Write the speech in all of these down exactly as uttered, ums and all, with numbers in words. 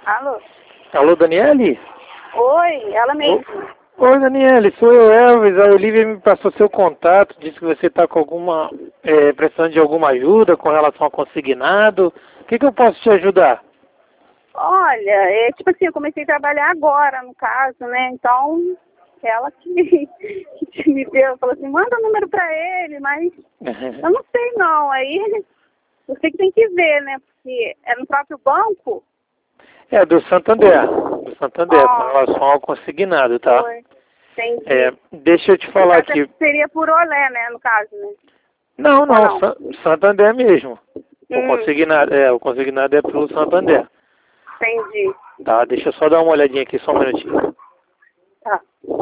Alô? Alô, Daniele? Oi, ela mesmo. Oi, Daniele, sou eu, Elvis. A Olivia me passou seu contato, disse que você está com alguma, é, precisando de alguma ajuda com relação ao consignado. O que, que eu posso te ajudar? Olha, é tipo assim, eu comecei a trabalhar agora, no caso, né? Então, ela que me, que me deu, falou assim, manda o número pra ele, mas eu não sei não. Aí, você que tem que ver, né? Porque é no próprio banco. É, do Santander. Do Santander, Oh, com relação ao consignado, tá? foi. Entendi. É, deixa eu te falar Até aqui. seria por olé, né, no caso, né? Não, Ou não, não? Sa- Santander mesmo. O Hum, consignado, é, o consignado é pelo Santander. entendi. Tá, deixa eu só dar uma olhadinha aqui, só um minutinho. Tá.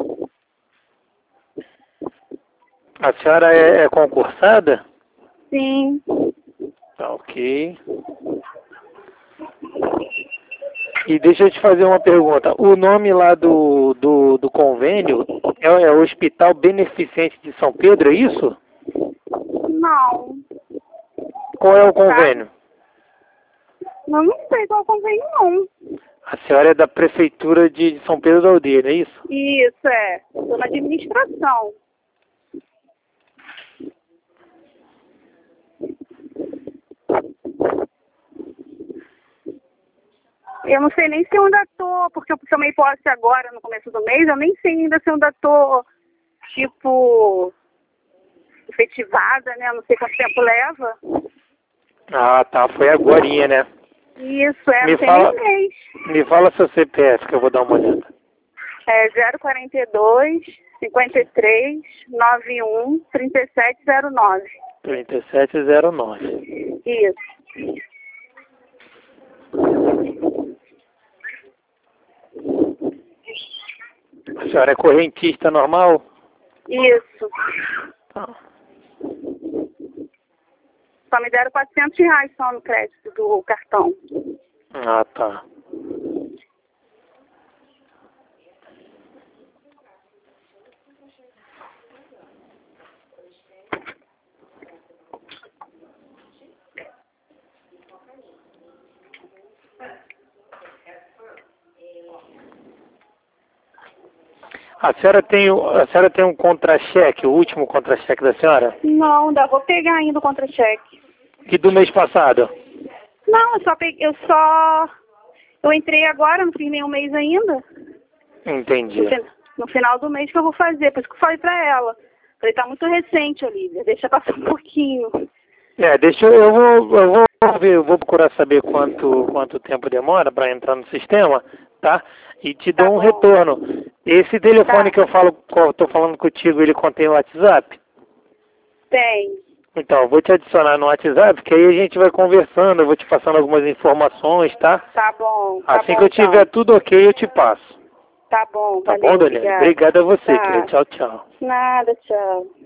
A senhora é, é concursada? Sim. Tá, ok. E deixa eu te fazer uma pergunta. O nome lá do, do, do convênio é, é o Hospital Beneficente de São Pedro, é isso? Não. Qual é o convênio? Eu não sei qual convênio, não. A senhora é da Prefeitura de São Pedro da Aldeia, não é isso? Isso, é. Estou na administração. Eu não sei nem se eu ainda tô, porque eu tomei posse agora, no começo do mês, eu nem sei ainda se eu ainda tô, tipo, efetivada, né? Eu não sei quanto tempo leva. Ah, tá. Foi agorinha, né? Isso, é, Me não tem fala, nem mês. me fala seu C P F que eu vou dar uma olhada. É zero quarenta e dois, cinquenta e três, noventa e um, trinta e sete zero nove. trinta e sete zero nove. Isso. A senhora é correntista normal? Isso. Tá. Só me deram quatrocentos reais só no crédito do cartão. Ah, tá. A senhora tem, o- a senhora tem um contra-cheque, o último contra-cheque da senhora? Não, ainda vou pegar ainda o contra-cheque. E do mês passado? Não, eu só peguei, eu só... Eu entrei agora, não fiz nenhum mês ainda. Entendi. No, fin- no final do mês que eu vou fazer, por isso que eu falei pra ela. Falei, tá muito recente, Olivia, deixa passar um pouquinho. É, deixa eu, eu vou, eu vou ver, eu vou procurar saber quanto, quanto tempo demora para entrar no sistema, tá? E te Tá dou um bom. retorno. Esse telefone Tá, que eu falo, que eu tô falando contigo, ele contém WhatsApp? tem. Então, eu vou te adicionar no WhatsApp, que aí a gente vai conversando, eu vou te passando algumas informações, tá? Tá bom, tá Assim bom que eu então. tiver tudo ok, eu te passo. Tá bom, Tá valeu, bom, Daniela? obrigada. Obrigado a você, Tá. querida. Tchau, tchau. Nada, tchau.